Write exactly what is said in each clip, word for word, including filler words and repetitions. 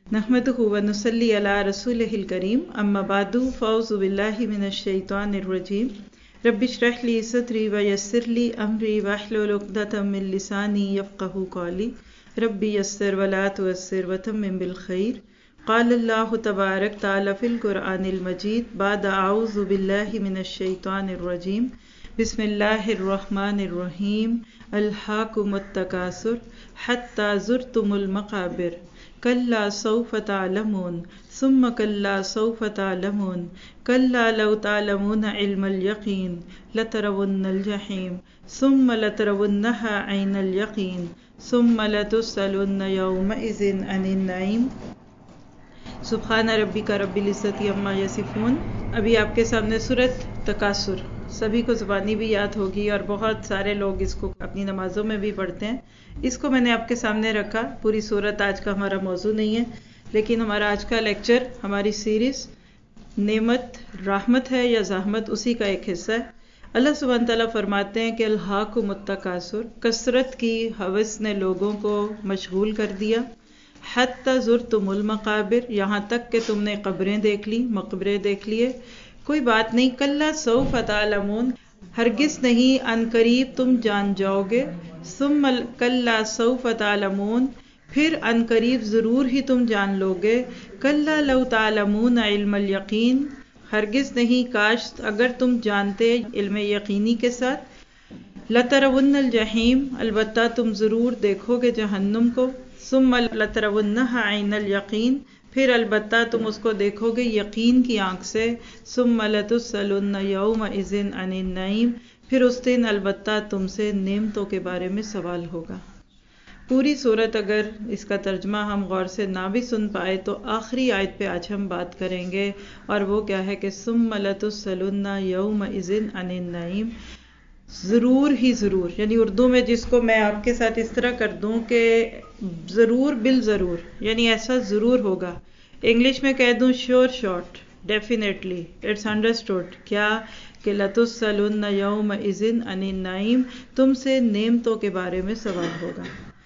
नहमदुहु व नुसल्ली अला रसूलिहिल करीम अम्मा बादु फ़ौज़ु बिल्लाहि मिनश शैतानिर रजीम रब्बि इश्रह ली सदरी व यस्सिर ली अमरी वहलुल उक़दतम मिन लिसानी यफ़क़हू क़ौली रब्बि यस्सिर व ला तुअस्सिर व तम्मिम बिल खैर क़ाल अल्लाहु तबारक तआला फ़िल क़ुरआनिल मजीद बाद अऊज़ु बिल्लाहि मिनश शैतानिर रजीम बिस्मिल्लाहिर रहमानिर रहीम अल्हाकुमुत तकासुर हत्ता ज़ुरतुमुल मक़ाबिर कल्ला सौफ तअलमून सुम्मा कल्ला सौफ तअलमून कल्ला लौ तअलमून इल्मल यकीन लतरवुन्नल जहीम सुम्मा लतरवुन्नहा ऐनल यकीन सुम्मा लतुस्अलुन्न यौमइज़िन अनिन नईम। सुब्हान रब्बिका रब्बिल इज़्ज़ति अम्मा यसिफून। अभी आपके सामने सूरत तकासुर, सभी को ज़ुबानी भी याद होगी और बहुत सारे लोग इसको अपनी नमाजों में भी पढ़ते हैं। इसको मैंने आपके सामने रखा। पूरी सूरत आज का हमारा मौजू नहीं है, लेकिन हमारा आज का लेक्चर हमारी सीरीज़ नेमत रहमत है या ज़हमत, उसी का एक हिस्सा है। अल्लाह सुब्हान तआला फरमाते हैं कि अल्हाकुमुत तकासुर, कसरत की हवस ने लोगों को मशगूल कर दिया। हत्ता ज़ुरतुमुल मक़ाबिर, यहाँ तक कि तुमने कब्रें देख ली, मकबरे देख लिए। कोई बात नहीं, कल्ला सौफ तअलमून, हरगिज़ नहीं, अनकरीब तुम जान जाओगे। सुम्मा कल्ला सौफ तअलमून, फिर अनकरीब ज़रूर ही तुम जान लोगे। कल्ला लौ तअलमून इल्मल यकीन, हरगिज़ नहीं, काश अगर तुम जानते इल्म यकीनी के साथ। लतरवुन्नल जहीम, अलबत्ता तुम ज़रूर देखोगे जहन्नुम को। सुम्मा लतरवुन्नहा ऐनल यकीन, फिर अलबत्ता तुम उसको देखोगे यकीन की आंख से। सुम्मा लतुस्अलुन्न यौमइज़िन अनिन नईम, फिर उस दिन अलबत्ता तुमसे नेमतों के बारे में सवाल होगा। पूरी सूरत अगर इसका तर्जमा हम गौर से ना भी सुन पाए तो आखिरी आयत पे आज हम बात करेंगे, और वो क्या है कि सुम्मा लतुस्अलुन्न यौमइज़िन अनिन नईम, ज़रूर ही ज़रूर, यानी उर्दू में जिसको मैं आपके साथ इस तरह कर दूं कि ज़रूर बिल ज़रूर, यानी ऐसा ज़रूर होगा। इंग्लिश में कह दूं sure short, definitely, it's understood, क्या कि लतुस्अलुन्न यौमइज़िन अनिन नईम, तुमसे नेमतों के बारे में सवाल होगा।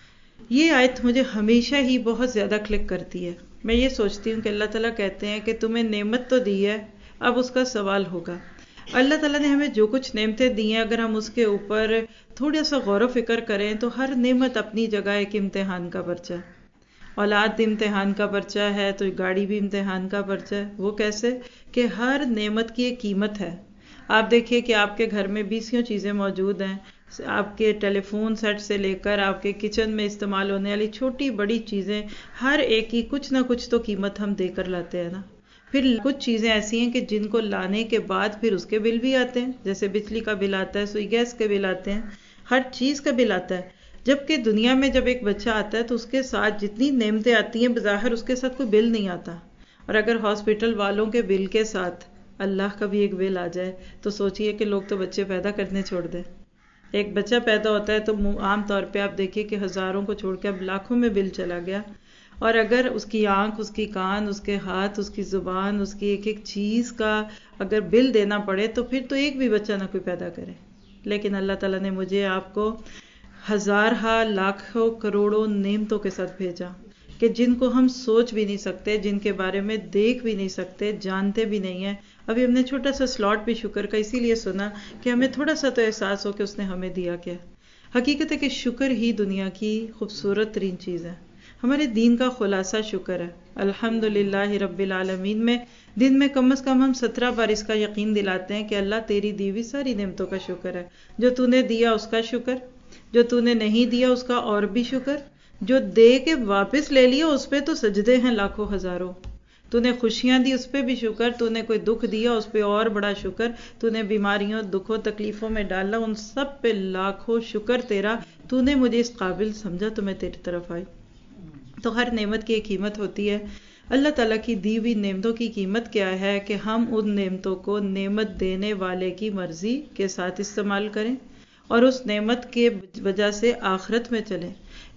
ये आयत मुझे हमेशा ही बहुत ज़्यादा क्लिक करती है। मैं ये सोचती हूँ कि अल्लाह ताला कहते हैं कि तुम्हें नेमत तो दी है, अब उसका सवाल होगा। अल्लाह ताला ने हमें जो कुछ नेमतें दी हैं, अगर हम उसके ऊपर थोड़ा सा गौर फिक्र करें तो हर नेमत अपनी जगह एक इम्तिहान का पर्चा है। औलाद इम्तिहान का पर्चा है तो गाड़ी भी इम्तिहान का पर्चा है। वो कैसे कि हर नेमत की एक कीमत है। आप देखिए कि आपके घर में बीसियों चीज़ें मौजूद हैं, आपके टेलीफोन सेट से लेकर आपके किचन में इस्तेमाल होने वाली छोटी बड़ी चीज़ें, हर एक की कुछ ना कुछ तो कीमत हम देकर लाते हैं ना। फिर कुछ चीज़ें ऐसी हैं कि जिनको लाने के बाद फिर उसके बिल भी आते हैं, जैसे बिजली का बिल आता है, सुई गैस के बिल आते हैं, हर चीज़ का बिल आता है। जबकि दुनिया में जब एक बच्चा आता है तो उसके साथ जितनी नेमतें आती हैं बज़ाहिर उसके साथ कोई बिल नहीं आता। और अगर हॉस्पिटल वालों के बिल के साथ अल्लाह का भी एक बिल आ जाए तो सोचिए कि लोग तो बच्चे पैदा करने छोड़ दें। एक बच्चा पैदा होता है तो आम तौर पे आप देखिए कि हज़ारों को छोड़ के अब लाखों में बिल चला गया। और अगर उसकी आंख, उसकी कान, उसके हाथ, उसकी ज़ुबान, उसकी एक एक चीज़ का अगर बिल देना पड़े तो फिर तो एक भी बच्चा ना कोई पैदा करे। लेकिन अल्लाह ताला ने मुझे आपको हज़ार हा लाखों करोड़ों नेमतों के साथ भेजा कि जिनको हम सोच भी नहीं सकते, जिनके बारे में देख भी नहीं सकते, जानते भी नहीं हैं। अभी हमने छोटा सा स्लॉट भी शुक्र का इसीलिए सुना कि हमें थोड़ा सा तो एहसास हो कि उसने हमें दिया क्या। हकीकत है कि शुक्र ही दुनिया की खूबसूरत तरीन चीज़ है। हमारे दीन का खुलासा शुक्र है। अल्हम्दुलिल्लाह रब्बिल आलमीन में दिन में कम से कम हम सत्रह बार इसका यकीन दिलाते हैं कि अल्लाह तेरी दी हुई सारी नेमतों का शुक्र है। जो तूने दिया उसका शुक्र, जो तूने नहीं दिया उसका और भी शुक्र, जो दे के वापस ले लिया उस पर तो सजदे हैं लाखों हज़ारों। तूने खुशियाँ दी उस पर भी शुक्र, तूने कोई दुख दिया उस पर और बड़ा शुक्र, तूने बीमारियों, दुखों, तकलीफ़ों में डाला, उन सब पे लाखों शुक्र तेरा। तूने मुझे इस काबिल समझा तो मैं तेरी तरफ आई। तो हर नेमत की एक कीमत होती है। अल्लाह ताला की दी हुई नेमतों की कीमत क्या है कि हम उन नेमतों को नेमत देने वाले की मर्जी के साथ इस्तेमाल करें और उस नेमत के वजह से आखिरत में चलें।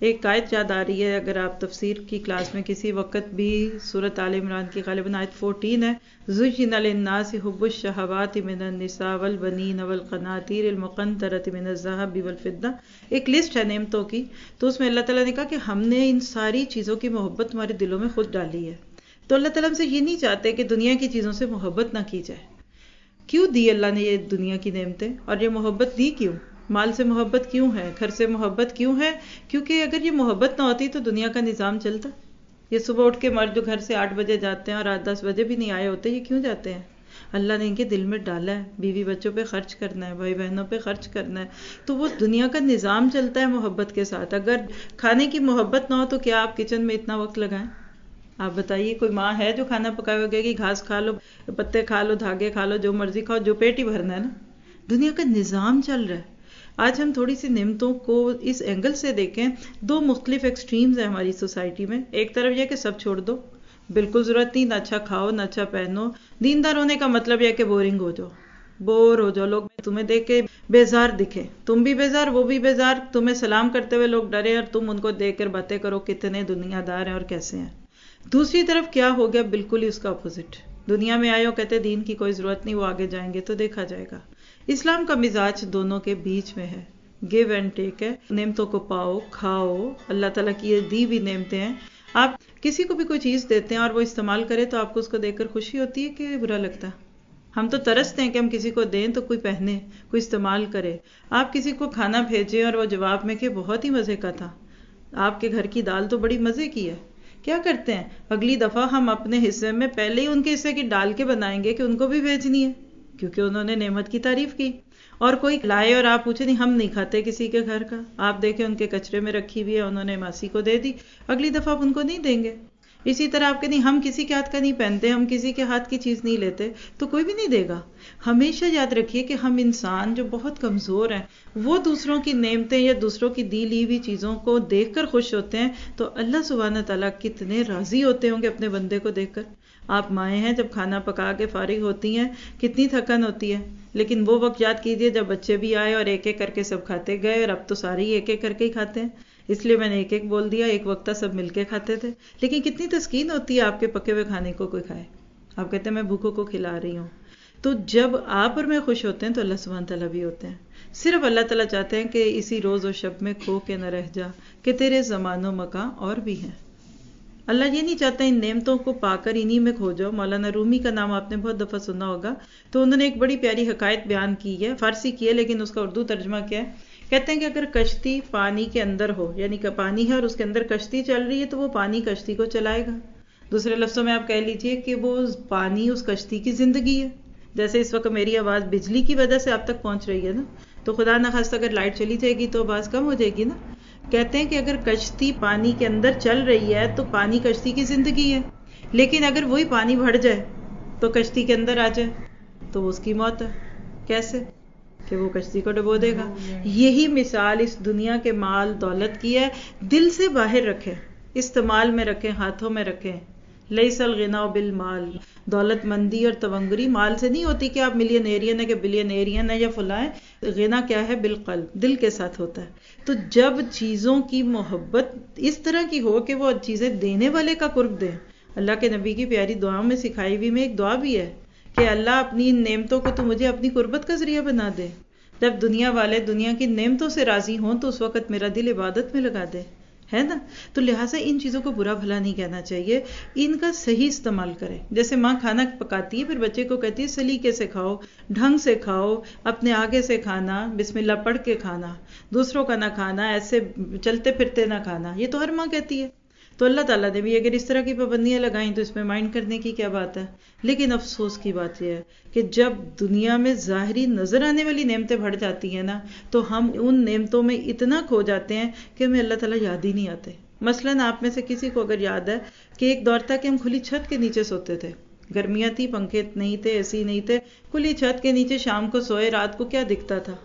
ایک آیت یاد آ رہی ہے، اگر آپ تفسیر کی کلاس میں کسی وقت بھی سورۃ آل عمران کی غالباً آیت چودہ ہے، زُيِّنَ لِلنَّاسِ حُبُّ الشَّهَوَاتِ مِنَ النِّسَاءِ وَالْبَنِينَ وَالْقَنَاطِيرِ الْمُقَنطَرَةِ مِنَ الذَّهَبِ وَالْفِضَّةِ، ایک لسٹ ہے نعمتوں کی، تو اس میں اللہ تعالیٰ نے کہا کہ ہم نے ان ساری چیزوں کی محبت تمہارے دلوں میں خود ڈالی ہے۔ تو اللہ تعالیٰ ہم سے یہ نہیں چاہتے کہ دنیا کی چیزوں سے محبت نہ کی جائے۔ کیوں دی اللہ نے یہ دنیا کی نعمتیں، اور یہ محبت دی کیوں؟ مال سے محبت کیوں ہے، گھر سے محبت کیوں ہے؟ کیونکہ اگر یہ محبت نہ ہوتی تو دنیا کا نظام چلتا۔ یہ صبح اٹھ کے مرد جو گھر سے آٹھ بجے جاتے ہیں اور رات دس بجے بھی نہیں آئے ہوتے، یہ کیوں جاتے ہیں؟ اللہ نے ان کے دل میں ڈالا ہے، بیوی بچوں پہ خرچ کرنا ہے، بھائی بہنوں پہ خرچ کرنا ہے، تو وہ دنیا کا نظام چلتا ہے محبت کے ساتھ۔ اگر کھانے کی محبت نہ ہو تو کیا آپ کچن میں اتنا وقت لگائیں؟ آپ بتائیے، کوئی ماں ہے جو کھانا پکائے ہوگا کہ گھاس کھا لو، پتے کھا لو، دھاگے کھا لو، جو مرضی کھاؤ، جو پیٹ ہی بھرنا ہے نا۔ دنیا کا نظام چل رہا ہے۔ آج ہم تھوڑی سی نعمتوں کو اس اینگل سے دیکھیں، دو مختلف ایکسٹریمز ہیں ہماری سوسائٹی میں۔ ایک طرف یہ کہ سب چھوڑ دو، بالکل ضرورت نہیں، نہ اچھا کھاؤ نہ اچھا پہنو۔ دیندار ہونے کا مطلب یہ کہ بورنگ ہو جاؤ، بور ہو جاؤ، لوگ تمہیں دیکھ کے بیزار دکھے، تم بھی بیزار وہ بھی بیزار، تمہیں سلام کرتے ہوئے لوگ ڈرے اور تم ان کو دیکھ کر باتیں کرو کتنے دنیا دار ہیں اور کیسے ہیں۔ دوسری طرف کیا ہو گیا؟ بالکل ہی اس کا اپوزٹ۔ دنیا میں آئے ہو، کہتے دین کی کوئی ضرورت نہیں، وہ آگے جائیں گے تو دیکھا جائے گا۔ اسلام کا مزاج دونوں کے بیچ میں ہے، گیو اینڈ ٹیک ہے۔ نعمتوں کو پاؤ، کھاؤ، اللہ تعالیٰ کی یہ دی ہوئی نعمتیں ہیں۔ آپ کسی کو بھی کوئی چیز دیتے ہیں اور وہ استعمال کرے تو آپ کو اس کو دیکھ کر خوشی ہوتی ہے کہ برا لگتا ہے؟ ہم تو ترستے ہیں کہ ہم کسی کو دیں تو کوئی پہنے، کوئی استعمال کرے۔ آپ کسی کو کھانا بھیجیں اور وہ جواب میں کہ بہت ہی مزے کا تھا، آپ کے گھر کی دال تو بڑی مزے کی ہے، کیا کرتے ہیں؟ اگلی دفعہ ہم اپنے حصے میں پہلے ہی ان کے حصے کی ڈال کے بنائیں گے کہ ان کو بھی بھیجنی ہے، کیونکہ انہوں نے نعمت کی تعریف کی۔ اور کوئی لائے اور آپ پوچھیں نہیں، ہم نہیں کھاتے کسی کے گھر کا، آپ دیکھیں ان کے کچرے میں رکھی ہوئی ہے، انہوں نے ماسی کو دے دی، اگلی دفعہ آپ ان کو نہیں دیں گے۔ اسی طرح آپ کہتے ہیں ہم کسی کے ہاتھ کا نہیں پہنتے، ہم کسی کے ہاتھ کی چیز نہیں لیتے، تو کوئی بھی نہیں دے گا۔ ہمیشہ یاد رکھیے کہ ہم انسان جو بہت کمزور ہیں، وہ دوسروں کی نعمتیں یا دوسروں کی دی لی ہوئی چیزوں کو دیکھ کر خوش ہوتے ہیں، تو اللہ سبحانہ تعالیٰ کتنے راضی ہوتے ہوں گے اپنے بندے کو دیکھ کر۔ آپ مائیں ہیں، جب کھانا پکا کے فارغ ہوتی ہیں کتنی تھکن ہوتی ہے، لیکن وہ وقت یاد کیجئے جب بچے بھی آئے اور ایک ایک کر کے سب کھاتے گئے، اور اب تو سارے ہی ایک ایک کر کے ہی کھاتے ہیں، اس لیے میں نے ایک ایک بول دیا، ایک وقت سب مل کے کھاتے تھے۔ لیکن کتنی تسکین ہوتی ہے آپ کے پکے ہوئے کھانے کو کوئی کھائے، آپ کہتے ہیں میں بھوکوں کو کھلا رہی ہوں۔ تو جب آپ اور میں خوش ہوتے ہیں تو اللہ سبحانہ تعالیٰ بھی ہوتے ہیں۔ صرف اللہ تعالیٰ چاہتے ہیں کہ اسی روز و شب میں کھو کے نہ رہ جا کہ تیرے زمان و مکان اور بھی ہیں۔ اللہ یہ نہیں چاہتا ان نعمتوں کو پا کر انہی میں کھو جاؤ۔ مولانا رومی کا نام آپ نے بہت دفعہ سنا ہوگا، تو انہوں نے ایک بڑی پیاری حکایت بیان کی ہے، فارسی کی ہے لیکن اس کا اردو ترجمہ کیا ہے۔ کہتے ہیں کہ اگر کشتی پانی کے اندر ہو، یعنی کہ پانی ہے اور اس کے اندر کشتی چل رہی ہے، تو وہ پانی کشتی کو چلائے گا۔ دوسرے لفظوں میں آپ کہہ لیجئے کہ وہ پانی اس کشتی کی زندگی ہے۔ جیسے اس وقت میری آواز بجلی کی وجہ سے آپ تک پہنچ رہی ہے نا، تو خدا نخواستہ اگر لائٹ چلی جائے گی تو آواز کم ہو جائے گی نا۔ کہتے ہیں کہ اگر کشتی پانی کے اندر چل رہی ہے تو پانی کشتی کی زندگی ہے، لیکن اگر وہی پانی بڑھ جائے تو کشتی کے اندر آ جائے تو وہ اس کی موت ہے۔ کیسے؟ کہ وہ کشتی کو ڈبو دے گا۔ یہی مثال اس دنیا کے مال دولت کی ہے۔ دل سے باہر رکھیں، استعمال میں رکھیں، ہاتھوں میں رکھیں۔ لیس الغنی بالمال، دولت مندی اور تونگری مال سے نہیں ہوتی کہ آپ ملینیرین ہے کہ بلینیرین ہے یا فلاں ہے۔ غنا کیا ہے؟ بالقلب، دل کے ساتھ ہوتا ہے۔ تو جب چیزوں کی محبت اس طرح کی ہو کہ وہ چیزیں دینے والے کا قرب دیں، اللہ کے نبی کی پیاری دعاؤں میں سکھائی ہوئی میں ایک دعا بھی ہے کہ اللہ اپنی ان نعمتوں کو تو مجھے اپنی قربت کا ذریعہ بنا دے۔ جب دنیا والے دنیا کی نعمتوں سے راضی ہوں تو اس وقت میرا دل عبادت میں لگا دے، ہے نا۔ تو لہٰذا ان چیزوں کو برا بھلا نہیں کہنا چاہیے، ان کا صحیح استعمال کریں۔ جیسے ماں کھانا پکاتی ہے، پھر بچے کو کہتی ہے سلیقے سے کھاؤ، ڈھنگ سے کھاؤ، اپنے آگے سے کھانا، بسم اللہ پڑھ کے کھانا، دوسروں کا نہ کھانا، ایسے چلتے پھرتے نہ کھانا، یہ تو ہر ماں کہتی ہے۔ تو اللہ تعالیٰ نے بھی اگر اس طرح کی پابندیاں لگائیں تو اس میں مائنڈ کرنے کی کیا بات ہے۔ لیکن افسوس کی بات یہ ہے کہ جب دنیا میں ظاہری نظر آنے والی نعمتیں بڑھ جاتی ہیں نا، تو ہم ان نعمتوں میں اتنا کھو جاتے ہیں کہ ہمیں اللہ تعالیٰ یاد ہی نہیں آتے۔ مثلاً آپ میں سے کسی کو اگر یاد ہے کہ ایک دور تھا کہ ہم کھلی چھت کے نیچے سوتے تھے، گرمیاں تھی، پنکھے نہیں تھے، اے سی نہیں تھے، کھلی چھت کے نیچے شام کو سوئے، رات کو کیا دکھتا تھا؟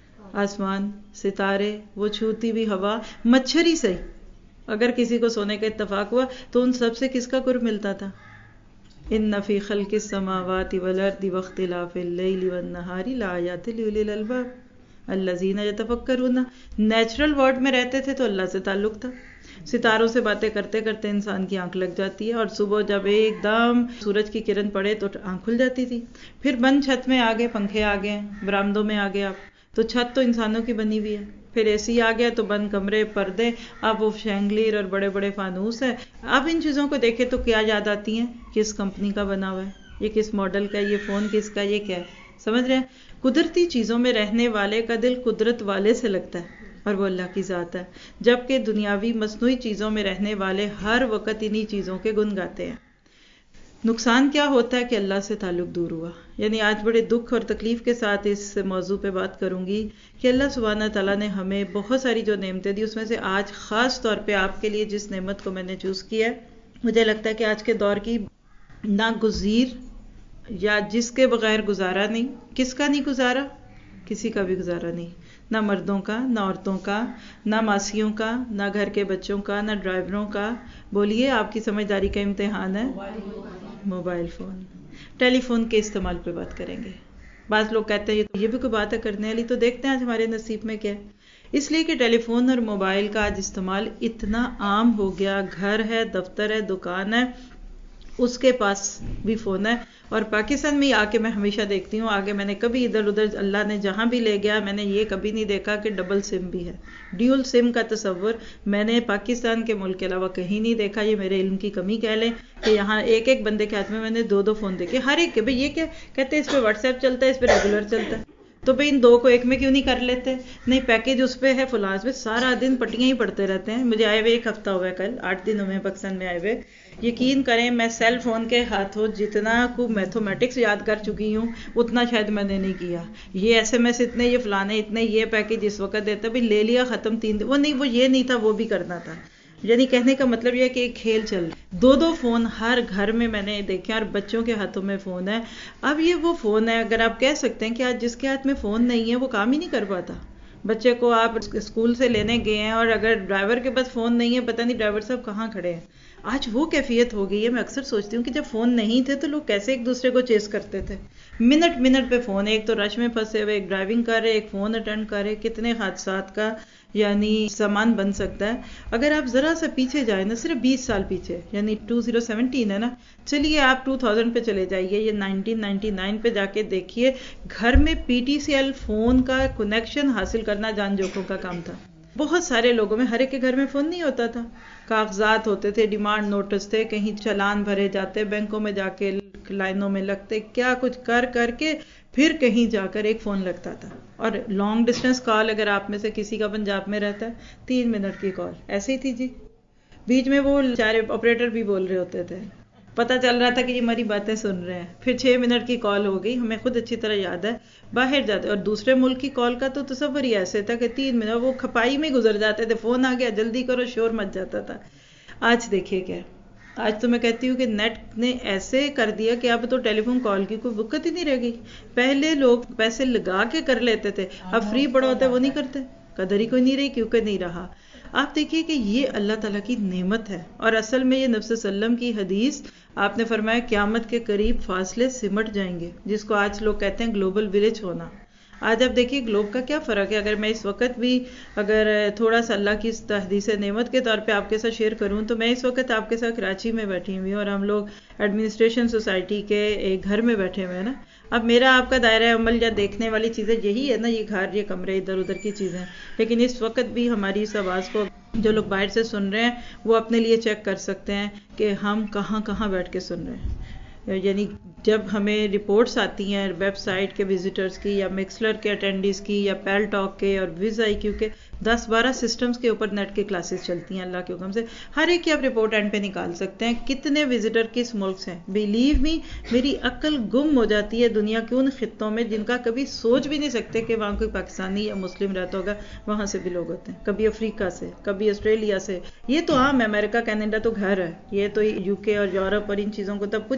آسمان، ستارے، وہ چھوتی ہوئی ہوا، مچھر ہی صحیح۔ اگر کسی کو سونے کا اتفاق ہوا تو ان سب سے کس کا قرب ملتا تھا؟ ان فی خلق السماوات والارض واختلاف اللیل والنہار لآیات لأولی الالباب۔ الذین یتفکرون. نیچرل ورلڈ میں رہتے تھے تو اللہ سے تعلق تھا. ستاروں سے باتیں کرتے کرتے انسان کی آنکھ لگ جاتی ہے، اور صبح جب ایک دم سورج کی کرن پڑے تو آنکھ کھل جاتی تھی. پھر بند چھت میں آ گئے، پنکھے آ گئے، برآمدوں میں آ گئے آپ، تو چھت تو انسانوں کی بنی ہوئی ہے. پھر اے سی آ گیا تو بند کمرے، پردے، اب وہ شینگلیر اور بڑے بڑے فانوس ہے. اب ان چیزوں کو دیکھے تو کیا یاد آتی ہیں؟ کس کمپنی کا بنا ہوا ہے، یہ کس ماڈل کا، یہ فون کس کا، یہ کیا ہے. سمجھ رہے ہیں؟ قدرتی چیزوں میں رہنے والے کا دل قدرت والے سے لگتا ہے اور وہ اللہ کی ذات ہے، جبکہ دنیاوی مصنوعی چیزوں میں رہنے والے ہر وقت انہی چیزوں کے گن گاتے ہیں. نقصان کیا ہوتا ہے کہ اللہ سے تعلق دور ہوا. یعنی آج بڑے دکھ اور تکلیف کے ساتھ اس موضوع پہ بات کروں گی کہ اللہ سبحانہ تعالیٰ نے ہمیں بہت ساری جو نعمتیں دی، اس میں سے آج خاص طور پہ آپ کے لیے جس نعمت کو میں نے چوز کیا ہے، مجھے لگتا ہے کہ آج کے دور کی ناگزیر یا جس کے بغیر گزارا نہیں. کس کا نہیں گزارا؟ کسی کا بھی گزارا نہیں. نہ مردوں کا، نہ عورتوں کا، نہ ماسیوں کا، نہ گھر کے بچوں کا، نہ ڈرائیوروں کا. بولیے، آپ کی سمجھداری کا امتحان ہے موبائل فون. ٹیلی فون کے استعمال پہ بات کریں گے. بعض لوگ کہتے ہیں یہ بھی کوئی بات ہے کرنے والی، تو دیکھتے ہیں آج ہمارے نصیب میں کیا ہے. اس لیے کہ ٹیلی فون اور موبائل کا آج استعمال اتنا عام ہو گیا. گھر ہے، دفتر ہے، دکان ہے، اس کے پاس بھی فون ہے. اور پاکستان میں آ کے میں ہمیشہ دیکھتی ہوں، آگے میں نے کبھی ادھر ادھر اللہ نے جہاں بھی لے گیا میں نے یہ کبھی نہیں دیکھا کہ ڈبل سم بھی ہے. ڈیول سم کا تصور میں نے پاکستان کے ملک کے علاوہ کہیں نہیں دیکھا. یہ میرے علم کی کمی کہہ لیں کہ یہاں ایک ایک بندے کے ہاتھ میں میں نے دو دو فون دیکھے. ہر ایک کے بھئی یہ کیا کہتے ہیں، اس پہ واٹس ایپ چلتا ہے، اس پہ ریگولر چلتا ہے، تو بھئی ان دو کو ایک میں کیوں نہیں کر لیتے؟ نہیں، پیکیج اس پہ ہے فلاں پہ، سارا دن پٹیاں ہی پڑھتے رہتے ہیں. مجھے آئے ہوئے ایک ہفتہ ہوا ہے، کل آٹھ دن ہوئے ہیں پاکستان میں آئے ہوئے. یقین کریں میں سیل فون کے ہاتھوں جتنا کو میتھمیٹکس یاد کر چکی ہوں اتنا شاید میں نے نہیں کیا. یہ ایس ایم ایس اتنے، یہ فلانے اتنے، یہ پیکیج اس وقت دیتا، بھئی لے لیا ختم تین دن. وہ نہیں، وہ یہ نہیں تھا، وہ بھی کرنا تھا. یعنی کہنے کا مطلب یہ ہے کہ ایک کھیل چل رہا. دو دو فون ہر گھر میں میں نے دیکھے، اور بچوں کے ہاتھوں میں فون ہے. اب یہ وہ فون ہے، اگر آپ کہہ سکتے ہیں کہ آج جس کے ہاتھ میں فون نہیں ہے وہ کام ہی نہیں کر پاتا. بچے کو آپ اسکول سے لینے گئے ہیں اور اگر ڈرائیور کے پاس فون نہیں ہے، پتہ نہیں ڈرائیور صاحب کہاں کھڑے ہیں. آج وہ کیفیت ہو گئی ہے. میں اکثر سوچتی ہوں کہ جب فون نہیں تھے تو لوگ کیسے ایک دوسرے کو چیز کرتے تھے. منٹ منٹ پہ فون، ایک تو رش میں پھنسے ہوئے، ایک ڈرائیونگ کر رہے، ایک فون اٹینڈ کر رہے. کتنے حادثات کا یعنی سامان بن سکتا ہے. اگر آپ ذرا سا پیچھے جائیں نا، صرف بیس سال پیچھے، یعنی دو ہزار سترہ ہے نا، چلیے آپ دو ہزار پہ چلے جائیے، یہ انیس سو ننانوے پہ جا کے دیکھیے، گھر میں P T C L phone کا کنیکشن حاصل کرنا جان جوکھوں کا کام تھا. بہت سارے لوگوں میں، ہر ایک کے گھر میں فون نہیں ہوتا تھا. کاغذات ہوتے تھے، ڈیمانڈ نوٹس تھے، کہیں چلان بھرے جاتے، بینکوں میں جا کے لائنوں میں لگتے، کیا کچھ کر کر کے پھر کہیں جا کر ایک فون لگتا تھا. اور لانگ ڈسٹینس کال اگر آپ میں سے کسی کا پنجاب میں رہتا ہے، تین منٹ کی کال ایسے ہی تھی جی. بیچ میں وہ چارے آپریٹر بھی بول رہے ہوتے تھے، پتہ چل رہا تھا کہ یہ ہماری باتیں سن رہے ہیں. پھر چھ منٹ کی کال ہو گئی. ہمیں خود اچھی طرح یاد ہے باہر جاتے اور دوسرے ملک کی کال کا تو تصور ہی ایسے تھا کہ تین منٹ وہ کھپائی میں گزر جاتے تھے. فون آ گیا، جلدی کرو، شور مچ جاتا تھا. آج دیکھیے کیا، آج تو میں کہتی ہوں کہ نیٹ نے ایسے کر دیا کہ اب تو ٹیلی فون کال کی کوئی وقت ہی نہیں رہ گئی. پہلے لوگ پیسے لگا کے کر لیتے تھے، اب فری پڑا ہوتا ہے وہ نہیں کرتے. قدر ہی کوئی نہیں رہی، کیونکہ نہیں رہا. آپ دیکھیے کہ یہ اللہ تعالیٰ کی نعمت ہے. اور اصل میں یہ نبی صلی اللہ علیہ وسلم کی حدیث، آپ نے فرمایا قیامت کے قریب فاصلے سمٹ جائیں گے، جس کو آج لوگ کہتے ہیں گلوبل ولیج ہونا. آج آپ دیکھیے گلوب کا کیا فرق ہے. اگر میں اس وقت بھی اگر تھوڑا سا اللہ کی تحدیث نعمت کے طور پہ آپ کے ساتھ شیئر کروں تو میں اس وقت آپ کے ساتھ کراچی میں بیٹھی ہوئی ہوں اور ہم لوگ ایڈمنسٹریشن سوسائٹی کے ایک گھر میں بیٹھے ہوئے ہیں نا. اب میرا آپ کا دائرہ عمل یا دیکھنے والی چیزیں یہی ہے نا، یہ گھر، یہ کمرے، ادھر ادھر کی چیزیں. لیکن اس وقت بھی ہماری اس آواز کو جو لوگ باہر سے سن رہے ہیں وہ اپنے لیے چیک کر سکتے ہیں کہ ہم کہاں کہاں بیٹھ کے سن رہے ہیں. یعنی جب ہمیں رپورٹس آتی ہیں ویب سائٹ کے وزٹرز کی یا مکسلر کے اٹینڈیز کی یا پیل ٹاک کے اور وز آئی کیو کے، دس بارہ سسٹمز کے اوپر نیٹ کی کلاسز چلتی ہیں اللہ کے حکم سے. ہر ایک کی آپ رپورٹ اینڈ پہ نکال سکتے ہیں کتنے وزٹر کس ملک سے ہیں. بلیو می، میری عقل گم ہو جاتی ہے دنیا کے ان خطوں میں جن کا کبھی سوچ بھی نہیں سکتے کہ وہاں کوئی پاکستانی یا مسلم رہتا ہوگا. وہاں سے بھی لوگ ہوتے ہیں، کبھی افریقہ سے، کبھی آسٹریلیا سے. یہ تو عام ہے، امریکہ کینیڈا تو گھر ہے. یہ تو یو کے اور یورپ اور ان چیزوں کو تب کچھ نہ کہیں.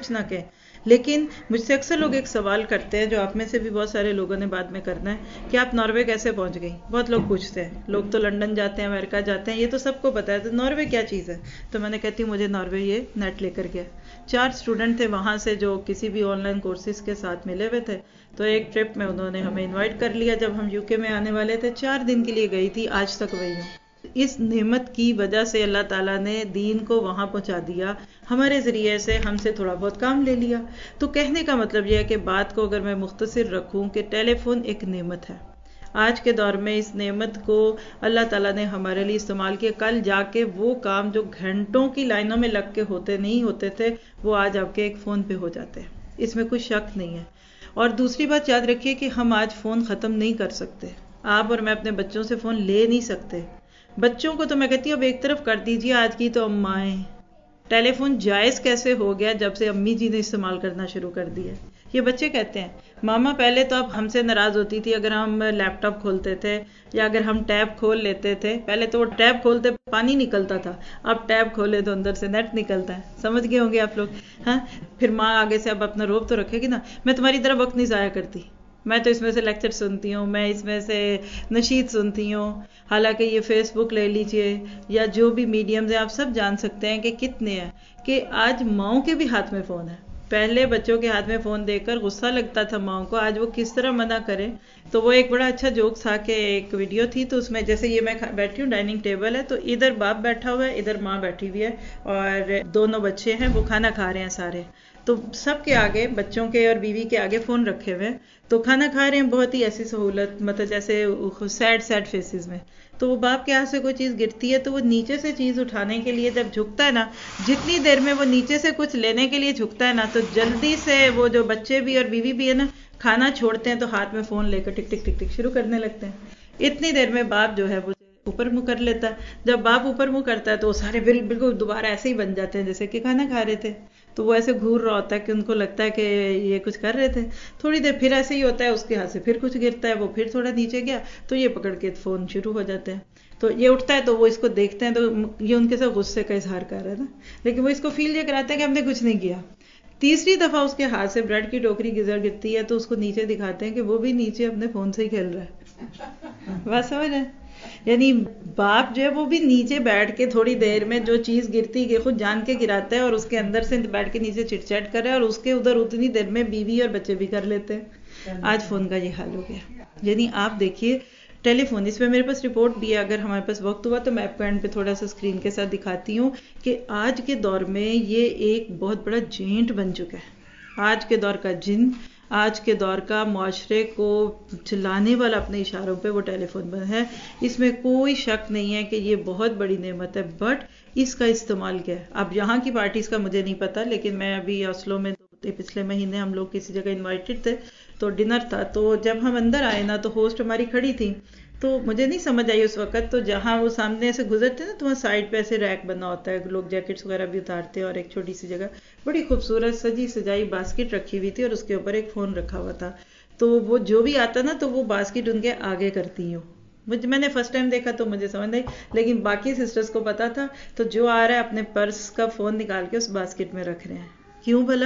کریں. لیکن مجھ سے اکثر لوگ ایک سوال کرتے ہیں جو آپ میں سے بھی بہت سارے لوگوں نے بعد میں کرنا ہے کہ آپ ناروے کیسے پہنچ گئی. بہت لوگ پوچھتے ہیں. لوگ تو لنڈن جاتے ہیں, امریکہ جاتے ہیں, یہ تو سب کو پتا ہے, تو ناروے کیا چیز ہے. تو میں نے کہتی ہوں مجھے ناروے یہ نیٹ لے کر گیا. چار اسٹوڈنٹ تھے وہاں سے جو کسی بھی آن لائن کورسز کے ساتھ ملے ہوئے تھے, تو ایک ٹرپ میں انہوں نے ہمیں انوائٹ کر لیا جب ہم یو کے میں آنے والے تھے. چار دن کے لیے گئی تھی, آج تک وہی ہوں. اس نعمت کی وجہ سے اللہ تعالیٰ نے دین کو وہاں پہنچا دیا, ہمارے ذریعے سے ہم سے تھوڑا بہت کام لے لیا. تو کہنے کا مطلب یہ ہے کہ بات کو اگر میں مختصر رکھوں کہ ٹیلی فون ایک نعمت ہے. آج کے دور میں اس نعمت کو اللہ تعالیٰ نے ہمارے لیے استعمال کیا. کل جا کے وہ کام جو گھنٹوں کی لائنوں میں لگ کے ہوتے نہیں ہوتے تھے, وہ آج آپ کے ایک فون پہ ہو جاتے ہیں. اس میں کوئی شک نہیں ہے. اور دوسری بات یاد رکھیے کہ ہم آج فون ختم نہیں کر سکتے. آپ اور میں اپنے بچوں سے فون لے نہیں سکتے. بچوں کو تو میں کہتی ہوں اب ایک طرف کر دیجیے, آج کی تو امائیں. ٹیلی فون جائز کیسے ہو گیا جب سے امی جی نے استعمال کرنا شروع کر دیا. یہ بچے کہتے ہیں ماما پہلے تو اب ہم سے ناراض ہوتی تھی اگر ہم لیپ ٹاپ کھولتے تھے یا اگر ہم ٹیب کھول لیتے تھے. پہلے تو وہ ٹیب کھولتے پانی نکلتا تھا, اب ٹیب کھولے تو اندر سے نیٹ نکلتا ہے. سمجھ گئے ہوں گے آپ لوگ. ہاں, پھر ماں آگے سے اب اپنا روب تو رکھے گی نا, میں تمہاری طرح وقت نہیں ضائع کرتی, میں تو اس میں سے لیکچر سنتی ہوں, میں اس میں سے نشید سنتی ہوں. حالانکہ یہ فیس بک لے لیجئے یا جو بھی میڈیمز ہیں, آپ سب جان سکتے ہیں کہ کتنے ہیں کہ آج ماؤں کے بھی ہاتھ میں فون ہے. پہلے بچوں کے ہاتھ میں فون دیکھ کر غصہ لگتا تھا ماؤں کو, آج وہ کس طرح منع کریں. تو وہ ایک بڑا اچھا جوک تھا کہ ایک ویڈیو تھی, تو اس میں جیسے یہ میں بیٹھی ہوں, ڈائننگ ٹیبل ہے, تو ادھر باپ بیٹھا ہوا ہے, ادھر ماں بیٹھی ہوئی ہے, اور دونوں بچے ہیں وہ کھانا کھا رہے ہیں سارے. تو سب کے آگے, بچوں کے اور بیوی کے آگے فون رکھے ہوئے, تو کھانا کھا رہے ہیں بہت ہی ایسی سہولت, مطلب جیسے سیڈ سیڈ فیسز میں. تو وہ باپ کے ہاتھ سے کوئی چیز گرتی ہے تو وہ نیچے سے چیز اٹھانے کے لیے جب جھکتا ہے نا, جتنی دیر میں وہ نیچے سے کچھ لینے کے لیے جھکتا ہے نا, تو جلدی سے وہ جو بچے بھی اور بیوی بھی ہے نا, کھانا چھوڑتے ہیں تو ہاتھ میں فون لے کر ٹک ٹک ٹک ٹک شروع کرنے لگتے ہیں. اتنی دیر میں باپ جو ہے وہ اوپر منہ کر لیتا ہے. جب باپ اوپر منہ کرتا ہے تو وہ سارے بالکل دوبارہ ایسے ہی بن جاتے ہیں جیسے کہ کھانا کھا رہے تھے. تو وہ ایسے گھور رہا ہوتا ہے کہ ان کو لگتا ہے کہ یہ کچھ کر رہے تھے. تھوڑی دیر پھر ایسے ہی ہوتا ہے, اس کے ہاتھ سے پھر کچھ گرتا ہے, وہ پھر تھوڑا نیچے گیا تو یہ پکڑ کے فون شروع ہو جاتے ہیں. تو یہ اٹھتا ہے تو وہ اس کو دیکھتے ہیں, تو یہ ان کے ساتھ غصے کا اظہار کر رہا ہے نا, لیکن وہ اس کو فیل یہ کراتے ہیں کہ ہم نے کچھ نہیں کیا. تیسری دفعہ اس کے ہاتھ سے بریڈ کی ٹوکری گزر گرتی ہے تو اس کو نیچے دکھاتے ہیں کہ وہ بھی نیچے اپنے فون سے ہی کھیل رہا ہے. بس سمجھ رہے ہیں, یعنی باپ جو ہے وہ بھی نیچے بیٹھ کے تھوڑی دیر میں جو چیز گرتی ہے خود جان کے گراتا ہے, اور اس کے اندر سے بیٹھ کے نیچے چٹ چیٹ کر رہا ہے, اور اس کے ادھر اتنی دیر میں بیوی اور بچے بھی کر لیتے ہیں. آج فون کا یہ حال ہو گیا. یعنی آپ دیکھیے ٹیلی فون, اس میں میرے پاس رپورٹ بھی ہے, اگر ہمارے پاس وقت ہوا تو میں آپ کو اینڈ پہ تھوڑا سا اسکرین کے ساتھ دکھاتی ہوں کہ آج کے دور میں یہ ایک بہت بڑا جینٹ بن چکا ہے. آج کے دور کا جن, آج کے دور کا معاشرے کو چلانے والا اپنے اشاروں پہ وہ ٹیلی فون بن ہے. اس میں کوئی شک نہیں ہے کہ یہ بہت بڑی نعمت ہے, بٹ اس کا استعمال کیا ہے. اب یہاں کی پارٹیز کا مجھے نہیں پتا, لیکن میں ابھی اسلو میں پچھلے مہینے ہم لوگ کسی جگہ انوائٹڈ تھے, تو ڈنر تھا, تو جب ہم اندر آئے نا تو ہوسٹ ہماری کھڑی تھی, تو مجھے نہیں سمجھ آئی اس وقت, تو جہاں وہ سامنے سے گزرتے نا تو وہاں سائڈ پہ ایسے ریک بنا ہوتا ہے, لوگ جیکٹس وغیرہ بھی اتارتے ہیں, اور ایک چھوٹی سی جگہ بڑی خوبصورت سجی سجائی باسکٹ رکھی ہوئی تھی, اور اس کے اوپر ایک فون رکھا ہوا تھا. تو وہ جو بھی آتا نا تو وہ باسکٹ ان کے آگے کرتی ہوں. مجھے میں نے فرسٹ ٹائم دیکھا تو مجھے سمجھ نہیں, لیکن باقی سسٹرز کو پتا تھا. تو جو آ رہا ہے اپنے پرس کا فون نکال کے اس باسکٹ میں رکھ رہے ہیں. کیوں بھلا؟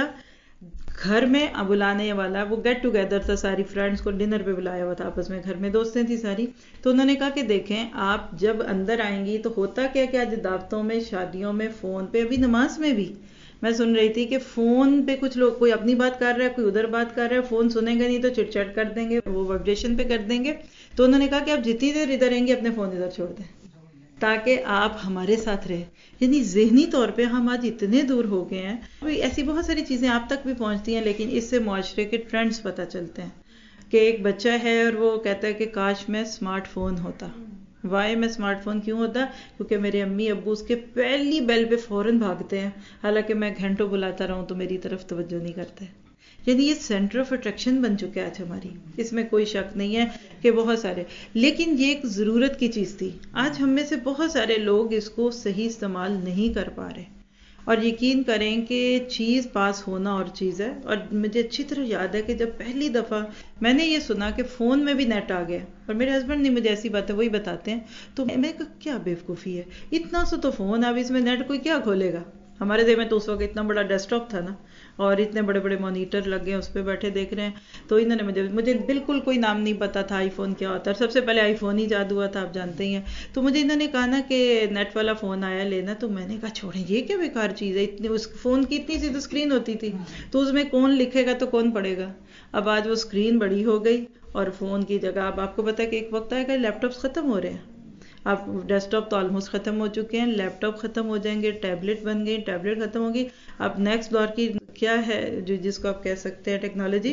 گھر میں بلانے والا, وہ گیٹ ٹوگیدر تھا, ساری فرینڈز کو ڈنر پہ بلایا ہوا تھا, آپس میں گھر میں دوستیں تھی ساری. تو انہوں نے کہا کہ دیکھیں آپ جب اندر آئیں گی تو ہوتا کیا کہ آج دعوتوں میں, شادیوں میں فون پہ, ابھی نماز میں بھی میں سن رہی تھی کہ فون پہ کچھ لوگ, کوئی اپنی بات کر رہا ہے, کوئی ادھر بات کر رہا ہے, فون سنیں گے نہیں تو چٹ چٹ کر دیں گے, وہ وائبریشن پہ کر دیں گے. تو انہوں نے کہا کہ آپ جتنی دیر ادھر رہیں گے اپنے فون ادھر چھوڑ دیں تاکہ آپ ہمارے ساتھ رہیں. یعنی ذہنی طور پہ ہم آج اتنے دور ہو گئے ہیں. ایسی بہت ساری چیزیں آپ تک بھی پہنچتی ہیں, لیکن اس سے معاشرے کے ٹرینڈز پتہ چلتے ہیں. کہ ایک بچہ ہے اور وہ کہتا ہے کہ کاش میں اسمارٹ فون ہوتا. وائے میں اسمارٹ فون کیوں ہوتا؟ کیونکہ میرے امی ابو اس کے پہلی بیل پہ فوراً بھاگتے ہیں, حالانکہ میں گھنٹوں بلاتا رہوں تو میری طرف توجہ نہیں کرتے. یعنی یہ سینٹر آف اٹریکشن بن چکا ہے آج ہماری, اس میں کوئی شک نہیں ہے کہ بہت سارے, لیکن یہ ایک ضرورت کی چیز تھی. آج ہم میں سے بہت سارے لوگ اس کو صحیح استعمال نہیں کر پا رہے, اور یقین کریں کہ چیز پاس ہونا اور چیز ہے. اور مجھے اچھی طرح یاد ہے کہ جب پہلی دفعہ میں نے یہ سنا کہ فون میں بھی نیٹ آ گیا, اور میرے ہسبینڈ نے مجھے ایسی باتیں وہی بتاتے ہیں, تو میں کہا کیا بیوقوفی ہے, اتنا سا تو فون, اب اس میں نیٹ کوئی کیا کھولے گا. ہمارے دے میں تو اس وقت اتنا بڑا ڈیسک ٹاپ تھا نا، اور اتنے بڑے بڑے مانیٹر لگے ہیں، اس پہ بیٹھے دیکھ رہے ہیں. تو انہوں نے مجھے مجھے بالکل کوئی نام نہیں پتا تھا آئی فون کیا ہوتا ہے. سب سے پہلے آئی فون ہی ایجاد ہوا تھا، آپ جانتے ہی ہیں. تو مجھے انہوں نے کہا نا کہ نیٹ والا فون آیا لینا، تو میں نے کہا چھوڑیں یہ کیا بیکار چیز ہے، اتنی اس فون کی اتنی سی تو اسکرین ہوتی تھی، تو اس میں کون لکھے گا تو کون پڑھے گا. اب آج وہ اسکرین بڑی ہو گئی اور فون کی جگہ اب آپ کو پتا ہے کہ ایک وقت آئے گا لیپ ٹاپس ختم ہو رہے ہیں. اب ڈیسک ٹاپ تو آلموسٹ ختم ہو چکے ہیں، لیپ ٹاپ ختم ہو جائیں گے، ٹیبلٹ بن گئی، ٹیبلٹ ختم ہوگی. اب نیکسٹ دور کی کیا ہے جو جس کو آپ کہہ سکتے ہیں ٹیکنالوجی.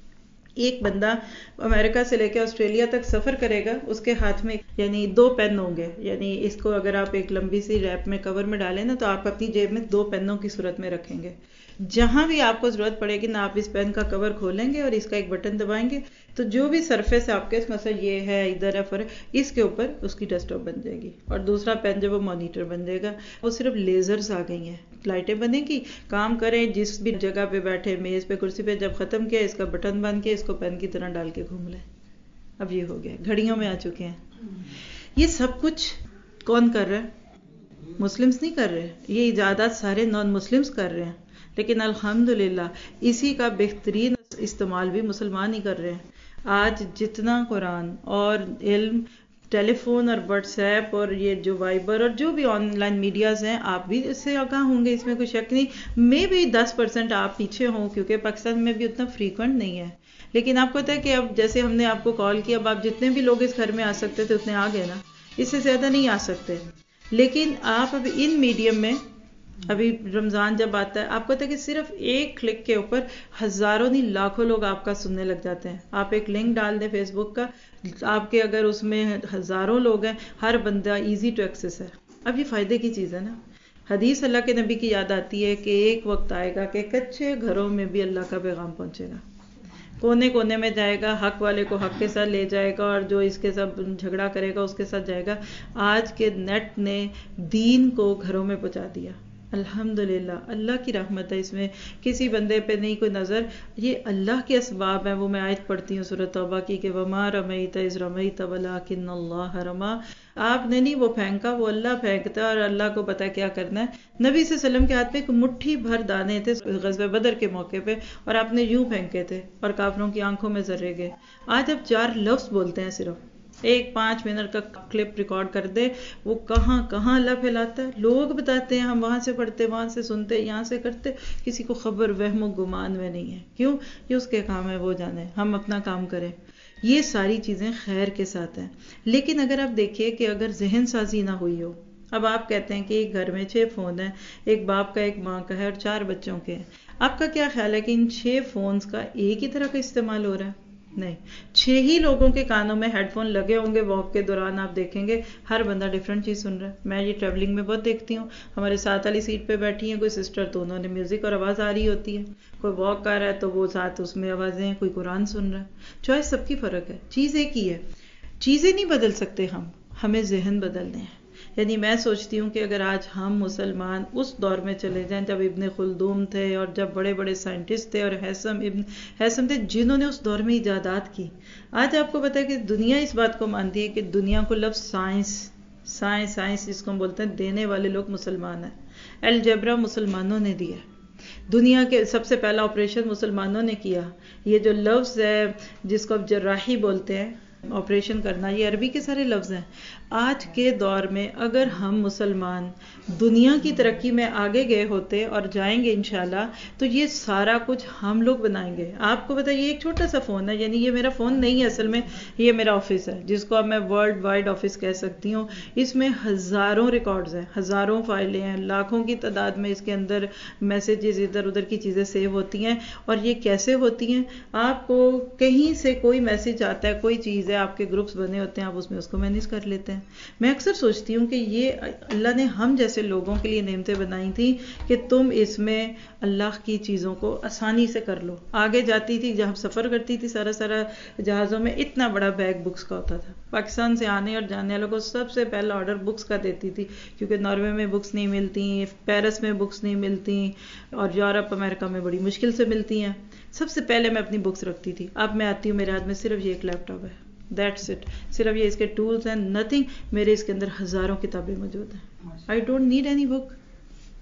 ایک بندہ امریکہ سے لے کے آسٹریلیا تک سفر کرے گا، اس کے ہاتھ میں یعنی دو پین ہوں گے. یعنی اس کو اگر آپ ایک لمبی سی ریپ میں کور میں ڈالیں نا، تو آپ اپنی جیب میں دو پینوں کی صورت میں رکھیں گے. جہاں بھی آپ کو ضرورت پڑے گی نا، آپ اس پین کا کور کھولیں گے اور اس کا ایک بٹن دبائیں گے، تو جو بھی سرفیس آپ کے مثلا یہ ہے ادھر ہے پر اس کے اوپر اس کی ڈیسک ٹاپ بن جائے گی. اور دوسرا پین جو وہ مانیٹر بن جائے گا. وہ صرف لیزرز آ گئی ہیں، لائٹیں بنے گی، کام کریں جس بھی جگہ پہ بیٹھے، میز پہ کرسی پہ، جب ختم کیا اس کا بٹن بن کے اس کو پین کی طرح ڈال کے گھوم لیں. اب یہ ہو گیا، گھڑیوں میں آ چکے ہیں. یہ سب کچھ کون کر رہا ہے؟ مسلمز نہیں کر رہے، یہ ایجادات سارے نان مسلمز کر رہے ہیں. لیکن الحمدللہ اسی کا بہترین استعمال بھی مسلمان ہی کر رہے ہیں. آج جتنا قرآن اور علم، ٹیلی فون اور واٹس ایپ اور یہ جو وائبر اور جو بھی آن لائن میڈیاز ہیں، آپ بھی اس سے آگاہ ہوں گے، اس میں کوئی شک نہیں. میں بھی دس پرسنٹ آپ پیچھے ہوں کیونکہ پاکستان میں بھی اتنا فریکوینٹ نہیں ہے. لیکن آپ کو پتا ہے کہ اب جیسے ہم نے آپ کو کال کیا، اب آپ جتنے بھی لوگ اس گھر میں آ سکتے تھے اتنے آ گئے نا، اس سے زیادہ نہیں آ سکتے. لیکن آپ اب ان میڈیم میں، ابھی رمضان جب آتا ہے، آپ کو پتا ہے کہ صرف ایک کلک کے اوپر ہزاروں نہیں لاکھوں لوگ آپ کا سننے لگ جاتے ہیں. آپ ایک لنک ڈال دیں فیس بک کا، آپ کے اگر اس میں ہزاروں لوگ ہیں، ہر بندہ ایزی ٹو ایکسیس ہے. اب یہ فائدے کی چیز ہے نا. حدیث اللہ کے نبی کی یاد آتی ہے کہ ایک وقت آئے گا کہ کچے گھروں میں بھی اللہ کا پیغام پہنچے گا، کونے کونے میں جائے گا، حق والے کو حق کے ساتھ لے جائے گا اور جو اس کے ساتھ جھگڑا کرے گا اس کے ساتھ جائے گا. آج کے نیٹ نے دین کو گھروں میں پہنچا دیا. الحمدللہ اللہ کی رحمت ہے، اس میں کسی بندے پہ نہیں کوئی نظر. یہ اللہ کے اسباب ہیں. وہ میں آیت پڑھتی ہوں سورۃ توبہ کی کہ وما رمیت اذ رمیت ولکن اللہ رمی. آپ نے نہیں وہ پھینکا، وہ اللہ پھینکتا ہے اور اللہ کو پتا کیا کرنا ہے. نبی صلی اللہ علیہ وسلم کے ہاتھ میں ایک مٹھی بھر دانے تھے غزوہ بدر کے موقع پہ، اور آپ نے یوں پھینکے تھے اور کافروں کی آنکھوں میں ذرے گئے. آج اب چار لفظ بولتے ہیں، صرف ایک پانچ منٹ کا کلپ ریکارڈ کر دے، وہ کہاں کہاں اللہ پھیلاتا ہے. لوگ بتاتے ہیں ہم وہاں سے پڑھتے، وہاں سے سنتے، یہاں سے کرتے، کسی کو خبر وہم و گمان میں نہیں ہے. کیوں؟ یہ اس کے کام ہے، وہ جانے، ہم اپنا کام کریں. یہ ساری چیزیں خیر کے ساتھ ہیں. لیکن اگر آپ دیکھیے کہ اگر ذہن سازی نہ ہوئی ہو، اب آپ کہتے ہیں کہ ایک گھر میں چھ فون ہیں، ایک باپ کا، ایک ماں کا ہے اور چار بچوں کے ہیں. آپ کا کیا خیال ہے کہ ان چھ فونز کا ایک ہی طرح کا استعمال ہو رہا ہے؟ نہیں، چھ ہی لوگوں کے کانوں میں ہیڈ فون لگے ہوں گے. واک کے دوران آپ دیکھیں گے ہر بندہ ڈیفرنٹ چیز سن رہا ہے. میں یہ ٹریولنگ میں بہت دیکھتی ہوں، ہمارے ساتھ والی سیٹ پہ بیٹھی ہیں کوئی سسٹر، تو انہوں نے میوزک اور آواز آ رہی ہوتی ہے. کوئی واک کر رہا ہے تو وہ ساتھ اس میں آوازیں ہیں، کوئی قرآن سن رہا ہے. چوائس سب کی فرق ہے، چیز ایک ہی ہے. چیزیں نہیں بدل سکتے ہم، ہمیں ذہن بدلنے ہیں. یعنی میں سوچتی ہوں کہ اگر آج ہم مسلمان اس دور میں چلے جائیں جب ابن خلدون تھے اور جب بڑے بڑے سائنٹسٹ تھے اور ہیثم ابن ہیثم تھے جنہوں نے اس دور میں ایجادات کی. آج آپ کو پتا ہے کہ دنیا اس بات کو مانتی ہے کہ دنیا کو لفظ سائنس سائنس سائنس جس کو ہم بولتے ہیں دینے والے لوگ مسلمان ہیں. الجبرا مسلمانوں نے دیا، دنیا کے سب سے پہلا آپریشن مسلمانوں نے کیا. یہ جو لفظ ہے جس کو اب جراحی بولتے ہیں، آپریشن کرنا، یہ عربی کے سارے لفظ ہیں. آج کے دور میں اگر ہم مسلمان دنیا کی ترقی میں آگے گئے ہوتے اور جائیں گے انشاءاللہ، تو یہ سارا کچھ ہم لوگ بنائیں گے. آپ کو پتا یہ ایک چھوٹا سا فون ہے، یعنی یہ میرا فون نہیں ہے اصل میں، یہ میرا آفس ہے جس کو اب میں ورلڈ وائڈ آفس کہہ سکتی ہوں. اس میں ہزاروں ریکارڈز ہیں، ہزاروں فائلیں ہیں، لاکھوں کی تعداد میں اس کے اندر میسیجز ادھر ادھر کی چیزیں سیو ہوتی ہیں. اور یہ کیسے ہوتی ہیں؟ آپ کو کہیں سے کوئی میسیج آتا ہے، کوئی چیز ہے، آپ کے گروپس بنے ہوتے ہیں، آپ اس میں اس کو مینیج کر لیتے ہیں. میں اکثر سوچتی ہوں کہ یہ اللہ نے ہم جیسے لوگوں کے لیے نعمتیں بنائی تھیں کہ تم اس میں اللہ کی چیزوں کو آسانی سے کر لو. آگے جاتی تھی جہاں سفر کرتی تھی، سارا سارا جہازوں میں اتنا بڑا بیگ بکس کا ہوتا تھا. پاکستان سے آنے اور جانے والوں کو سب سے پہلا آرڈر بکس کا دیتی تھی، کیونکہ ناروے میں بکس نہیں ملتی، پیرس میں بکس نہیں ملتی اور یورپ امریکہ میں بڑی مشکل سے ملتی ہیں. سب سے پہلے میں اپنی بکس رکھتی تھی. اب میں آتی ہوں، میرے ہاتھ میں صرف یہ ایک لیپ ٹاپ ہے، دیٹس اٹ. صرف یہ اس کے ٹولز ہیں، نتھنگ. میرے اس کے اندر ہزاروں کتابیں موجود ہیں. I don't need any book.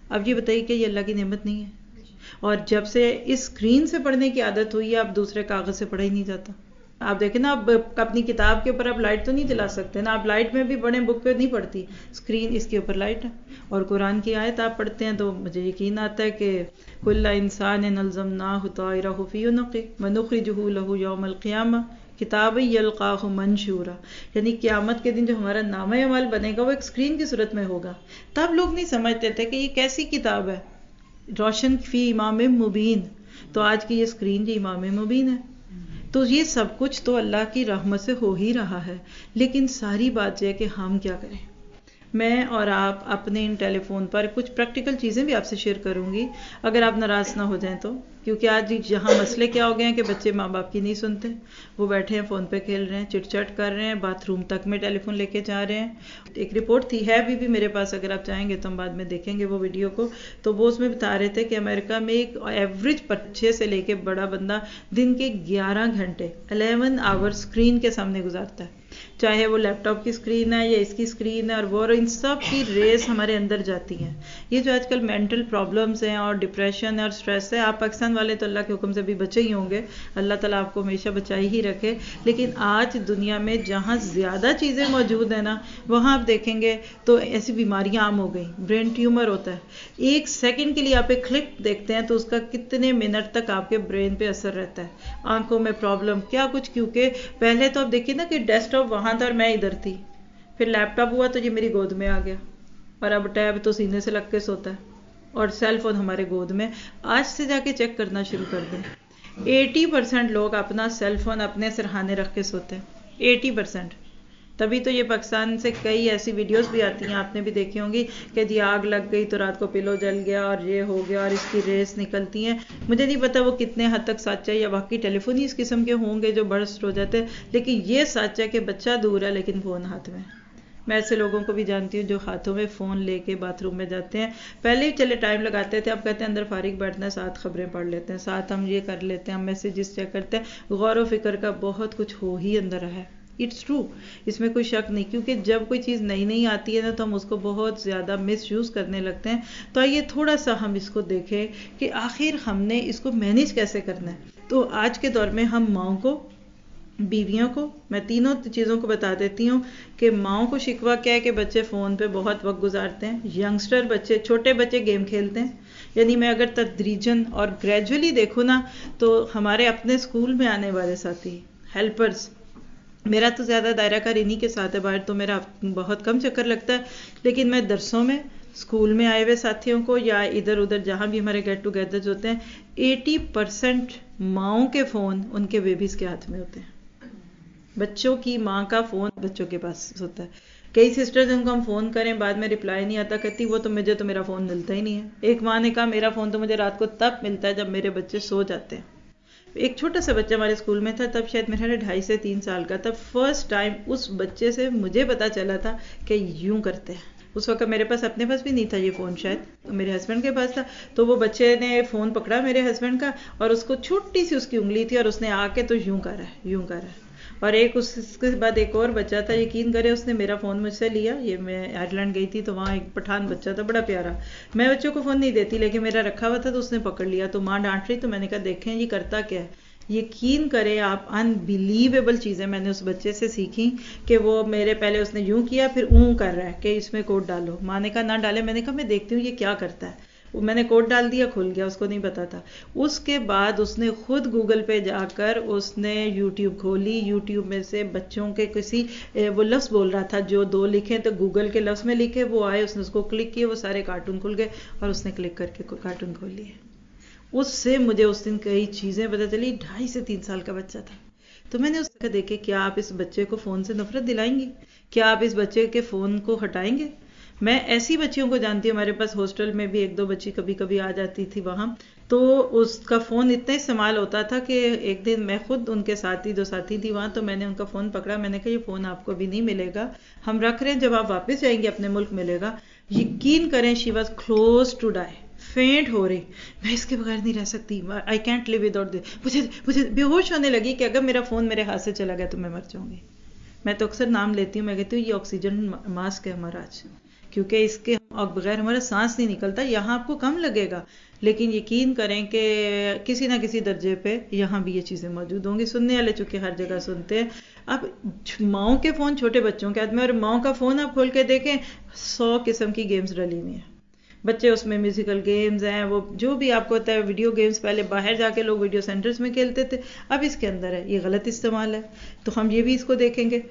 اب یہ بتائیے کہ یہ اللہ کی نعمت نہیں ہے؟ اور جب سے اس اسکرین سے پڑھنے کی عادت ہوئی ہے اب دوسرے کاغذ سے پڑھا ہی نہیں جاتا. آپ دیکھیں نا اب اپنی کتاب کے اوپر آپ لائٹ تو نہیں جلا سکتے نا, آپ لائٹ میں بھی پڑھیں, بک پہ نہیں پڑھتی, اسکرین اس کے اوپر لائٹ ہے. اور قرآن کی آیت آپ پڑھتے ہیں تو مجھے یقین آتا ہے کہ کل انسان الزمناہ طائرہ فی عنقہ ونخرجہ لہ یوم القیامہ کتاب یلقاہ منشورا, یعنی قیامت کے دن جو ہمارا نامہ اعمال بنے گا وہ ایک اسکرین کی صورت میں ہوگا. تب لوگ نہیں سمجھتے تھے کہ یہ کیسی کتاب ہے, روشن فی امام مبین, تو آج کی یہ اسکرین جو امام مبین ہے. تو یہ سب کچھ تو اللہ کی رحمت سے ہو ہی رہا ہے, لیکن ساری بات یہ ہے کہ ہم کیا کریں. میں اور آپ اپنے ان ٹیلی فون پر کچھ پریکٹیکل چیزیں بھی آپ سے شیئر کروں گی, اگر آپ ناراض نہ ہو جائیں تو, کیونکہ آج یہاں مسئلے کیا ہو گئے ہیں کہ بچے ماں باپ کی نہیں سنتے, وہ بیٹھے ہیں فون پہ کھیل رہے ہیں, چٹ چٹ کر رہے ہیں, باتھ روم تک میں ٹیلی فون لے کے جا رہے ہیں. ایک رپورٹ تھی, ہے ابھی بھی میرے پاس, اگر آپ چاہیں گے تو ہم بعد میں دیکھیں گے وہ ویڈیو کو, تو وہ اس میں بتا رہے تھے کہ امریکہ میں ایک ایوریج بچے سے لے کے بڑا بندہ دن کے گیارہ گھنٹے الیون آور اسکرین کے سامنے گزارتا ہے, چاہے وہ لیپ ٹاپ کی اسکرین ہے یا اس کی اسکرین ہے, اور وہ ان سب کی ریز ہمارے اندر جاتی ہیں. یہ جو آج کل مینٹل پرابلمس ہیں اور ڈپریشن اور اسٹریس ہے, آپ پاکستان والے تو اللہ کے حکم سے بھی بچے ہی ہوں گے, اللہ تعالیٰ آپ کو ہمیشہ بچائی ہی رکھے, لیکن آج دنیا میں جہاں زیادہ چیزیں موجود ہیں نا وہاں آپ دیکھیں گے تو ایسی بیماریاں عام ہو گئی. برین ٹیومر ہوتا ہے, ایک سیکنڈ کے لیے آپ ایک کلک دیکھتے ہیں تو اس کا کتنے منٹ تک آپ کے برین پہ اثر رہتا ہے, آنکھوں میں پرابلم کیا کچھ, کیونکہ پہلے تو آپ دیکھیے نا کہ ڈیسک ٹاپ وہاں تھا اور میں ادھر تھی, پھر لیپ ٹاپ ہوا تو یہ میری گود میں آ گیا, اور اب ٹیب تو سینے سے لگ کے سوتا ہے, اور سیل فون ہمارے گود میں. آج سے جا کے چیک کرنا شروع کر دیں, ایٹی پرسینٹ لوگ اپنا سیل فون اپنے سرہانے رکھ کے سوتے ہیں, ایٹی پرسینٹ. تبھی تو یہ پاکستان سے کئی ایسی ویڈیوز بھی آتی ہیں, آپ نے بھی دیکھی ہوں گی کہ جی آگ لگ گئی تو رات کو پلو جل گیا اور یہ ہو گیا اور اس کی ریس نکلتی ہیں. مجھے نہیں پتا وہ کتنے حد تک سچ ہے, یا باقی ٹیلی فون ہی اس قسم کے ہوں گے جو برسٹ ہو جاتے ہیں, لیکن یہ سچ ہے کہ بچہ دور ہے لیکن فون ہاتھ میں. میں ایسے لوگوں کو بھی جانتی ہوں جو ہاتھوں میں فون لے کے باتھ روم میں جاتے ہیں. پہلے ہی چلے ٹائم لگاتے تھے, اب کہتے ہیں اندر فارغ بیٹھنا ہے, ساتھ خبریں پڑھ لیتے ہیں, ساتھ ہم یہ کر لیتے ہیں, ہم میسیجز چیک کرتے ہیں. غور و فکر کا بہت کچھ ہو ہی اندر ہے, اٹس ٹرو, اس میں کوئی شک نہیں, کیونکہ جب کوئی چیز نئی نئی آتی ہے نا تو ہم اس کو بہت زیادہ مس یوز کرنے لگتے ہیں. تو آئیے تھوڑا سا ہم اس کو دیکھیں کہ آخر ہم نے اس کو مینیج کیسے کرنا ہے. تو آج کے دور میں ہم ماؤں کو, بیویوں کو, میں تینوں چیزوں کو بتا دیتی ہوں کہ ماؤں کو شکوہ کیا ہے کہ بچے فون پہ بہت وقت گزارتے ہیں, ینگسٹر بچے, چھوٹے بچے گیم کھیلتے ہیں. یعنی میں اگر تدریجاً اور گریجولی دیکھوں نا تو ہمارے اپنے اسکول میں آنے والے ساتھی ہیلپرز, میرا تو زیادہ دائرہ کار انہی کے ساتھ ہے, باہر تو میرا بہت کم چکر لگتا ہے, لیکن میں درسوں میں اسکول میں آئے ہوئے ساتھیوں کو یا ادھر ادھر جہاں بھی ہمارے گیٹ ٹوگیدرز ہوتے ہیں, ایٹی پرسینٹ ماؤں کے فون ان کے بیبیز کے ہاتھ میں ہوتے ہیں. بچوں کی ماں کا فون بچوں کے پاس ہوتا ہے. کئی سسٹر جن کو ہم فون کریں بعد میں رپلائی نہیں آتا, کہتی وہ تو مجھے تو میرا فون ملتا ہی نہیں ہے. ایک ماں نے کہا میرا فون تو مجھے رات کو تب ملتا ہے جب میرے بچے سو جاتے ہیں. ایک چھوٹا سا بچہ ہمارے اسکول میں تھا, تب شاید میرا ڈھائی سے تین سال کا, تب فرسٹ ٹائم اس بچے سے مجھے پتا چلا تھا کہ یوں کرتے ہیں. اس وقت میرے پاس اپنے پاس بھی نہیں تھا یہ فون, شاید میرے ہسبینڈ کے پاس تھا. تو وہ بچے نے فون پکڑا میرے ہسبینڈ کا, اور اس کو چھوٹی سی اس کی انگلی تھی, اور اس نے آ کے تو یوں کرا ہے, یوں کرا ہے. اور ایک اس کے بعد ایک اور بچہ تھا, یقین کرے اس نے میرا فون مجھ سے لیا. یہ میں آئرلینڈ گئی تھی تو وہاں ایک پٹھان بچہ تھا بڑا پیارا, میں بچوں کو فون نہیں دیتی لیکن میرا رکھا ہوا تھا تو اس نے پکڑ لیا. تو ماں ڈانٹ رہی, تو میں نے کہا دیکھیں یہ کرتا کیا ہے. یقین کرے آپ, انبیلیویبل چیزیں میں نے اس بچے سے سیکھی کہ وہ میرے پہلے اس نے یوں کیا پھر اون کر رہا ہے کہ اس میں کوڈ ڈالو. ماں نے کہا نہ ڈالے, میں نے کہا میں دیکھتی ہوں یہ کیا کرتا ہے. میں نے کوڈ ڈال دیا, کھل گیا, اس کو نہیں پتا تھا. اس کے بعد اس نے خود گوگل پہ جا کر اس نے یوٹیوب کھولی, یوٹیوب میں سے بچوں کے کسی وہ لفظ بول رہا تھا جو دو لکھیں تو گوگل کے لفظ میں لکھے, وہ آئے, اس نے اس کو کلک کیے, وہ سارے کارٹون کھل گئے, اور اس نے کلک کر کے کارٹون کھول لیے. اس سے مجھے اس دن کئی چیزیں پتہ چلی. ڈھائی سے تین سال کا بچہ تھا. تو میں نے اس کو دیکھے, کیا آپ اس بچے کو فون سے نفرت دلائیں گی؟ کیا آپ اس بچے کے فون کو ہٹائیں گے؟ میں ایسی بچیوں کو جانتی ہوں, ہمارے پاس ہاسٹل میں بھی ایک دو بچی کبھی کبھی آ جاتی تھی وہاں, تو اس کا فون اتنا استعمال ہوتا تھا کہ ایک دن میں خود ان کے ساتھی جو ساتھی تھی وہاں, تو میں نے ان کا فون پکڑا, میں نے کہا یہ فون آپ کو بھی نہیں ملے گا, ہم رکھ رہے ہیں, جب آپ واپس جائیں گے اپنے ملک ملے گا. یقین کریں she was close to die, faint ہو رہی, میں اس کے بغیر نہیں رہ سکتی, I can't live without this. مجھے مجھے بے ہوش ہونے لگی کہ اگر میرا فون میرے ہاتھ سے چلا گیا تو میں مر جاؤں گی. میں تو اکثر نام لیتی ہوں, میں کہتی ہوں یہ آکسیجن ماسک ہے ہمارا آج, کیونکہ اس کے بغیر ہمارا سانس نہیں نکلتا. یہاں آپ کو کم لگے گا لیکن یقین کریں کہ کسی نہ کسی درجے پہ یہاں بھی یہ چیزیں موجود ہوں گی. سننے والے چونکہ ہر جگہ سنتے ہیں. اب ماؤں کے فون چھوٹے بچوں کے ہاتھ میں، اور ماؤں کا فون آپ کھول کے دیکھیں سو قسم کی گیمز ڈلی ہوئی ہیں. بچے اس میں میوزیکل گیمز ہیں، وہ جو بھی آپ کو ہوتا ہے ویڈیو گیمز. پہلے باہر جا کے لوگ ویڈیو سینٹرز میں کھیلتے تھے، اب اس کے اندر ہے. یہ غلط استعمال ہے، تو ہم یہ بھی اس کو دیکھیں گے.